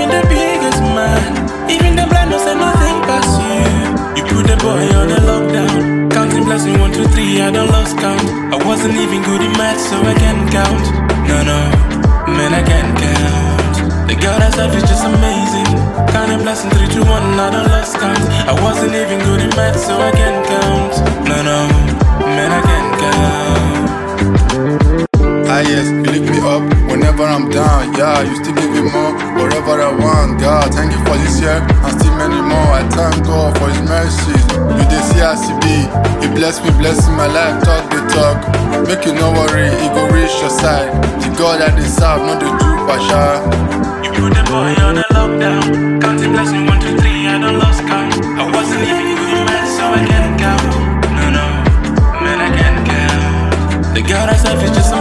the biggest man. Even the blind don't say nothing past you. You put the boy on the lockdown. Counting blessing 1, 2, 3, I don't lost count. I wasn't even good in math, so I can't count. No, man, I can't count. The God herself is just amazing. Counting blessing 3, 2, 1, I don't lost count. I wasn't even good in math, so I can't count. No, man, I can't count. Ah yes, you lift me up whenever I'm down. Yeah, you still give me more wherever I want. God, thank you for this year and still many more. I thank God for His mercies. You dey see as He be. He bless me, blessing my life. Talk the talk, make you no worry. He go reach your side. The God that they serve, not the do pasha. You put the boy on the lockdown. Counting blessing 1, 2, 3, I don't lost count. I wasn't even good in math, so I can't count. No, man, I can't count. The God herself is just